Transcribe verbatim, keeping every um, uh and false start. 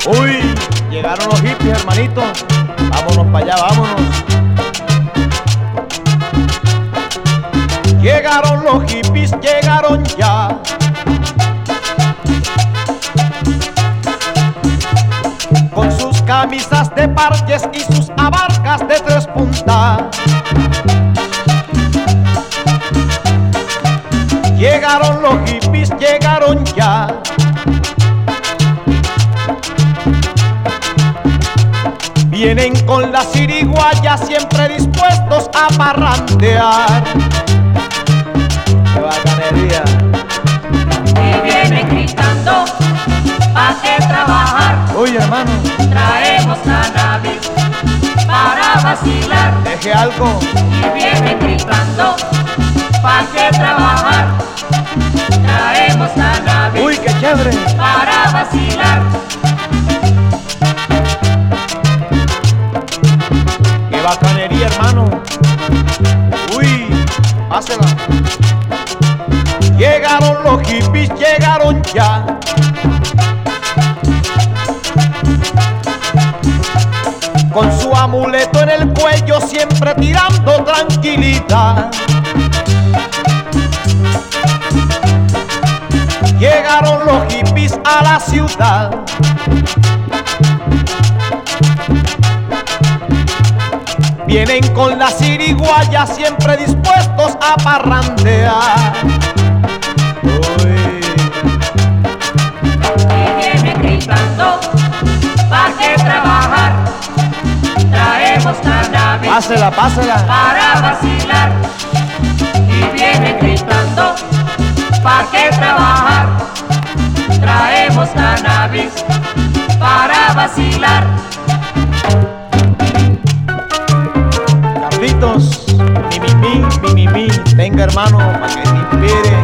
Uy, llegaron los hippies, hermanito. Vámonos para allá, vámonos. Llegaron los hippies, llegaron ya. Con sus camisas de parches y sus abarcas de tres puntas. Llegaron los hippies, llegaron ya. Vienen con la siriguaya siempre dispuestos a parrandear. ¡Qué bacanería! Y vienen gritando, ¿pa' qué trabajar? Uy, hermano, Traemos cannabis para vacilar. deje algo. Y vienen gritando, ¿pa' qué trabajar? Traemos cannabis Uy, qué chévere. para vacilar. ¡Qué bacanería, hermano! Uy, pásela. Llegaron los hippies, llegaron ya. Con su amuleto en el cuello siempre tirando tranquilidad. Llegaron los hippies a la ciudad. Vienen con la siriguaya siempre dispuestos a parrandear. Uy. Y vienen gritando, ¿pa' qué trabajar? Traemos cannabis Pásela, pásela. para vacilar. Y vienen gritando, ¿pa' qué trabajar? Traemos cannabis para vacilar. Carlitos, mi, mi, mi, mi, mi, mi. Tenga, hermano, para que te inspire.